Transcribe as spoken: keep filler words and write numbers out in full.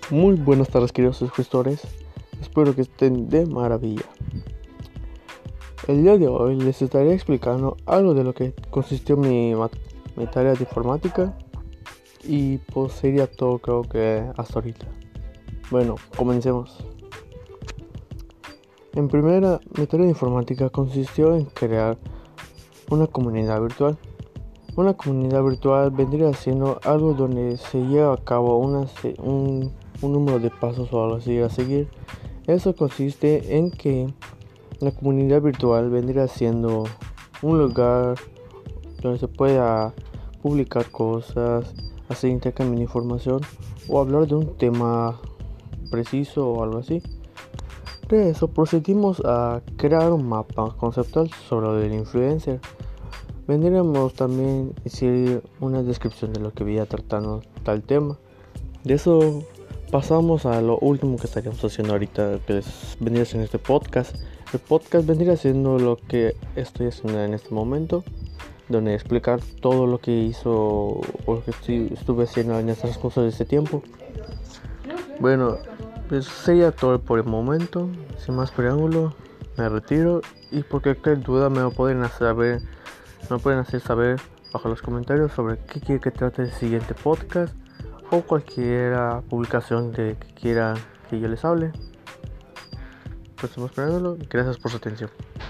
Muy buenas tardes, queridos suscriptores. Espero que estén de maravilla. El día de hoy les estaré explicando algo de lo que consistió mi, mi tarea de informática. Y pues sería todo, creo que hasta ahorita. Bueno, comencemos. En primera, mi tarea de informática consistió en crear una comunidad virtual. Una comunidad virtual vendría siendo algo donde se lleva a cabo una, un, un número de pasos o algo así a seguir. Eso consiste en que la comunidad virtual vendría siendo un lugar donde se pueda publicar cosas, hacer intercambio de información o hablar de un tema preciso o algo así. De eso procedimos a crear un mapa conceptual sobre el influencer. Vendríamos también a decir una descripción de lo que voy a tratando tal tema. De eso pasamos a lo último que estaríamos haciendo ahorita, que es, vendría siendo este podcast. El podcast vendría siendo lo que estoy haciendo en este momento, donde explicar todo lo que hizo o lo que estoy, estuve haciendo en estas cosas de este tiempo. Bueno, pues sería todo por el momento. Sin más preámbulo, me retiro. Y por cualquier duda me lo pueden saber, me pueden hacer saber bajo los comentarios sobre qué quiere que trate el siguiente podcast o cualquier publicación de que quiera que yo les hable. Pues estamos esperándolo. Gracias por su atención.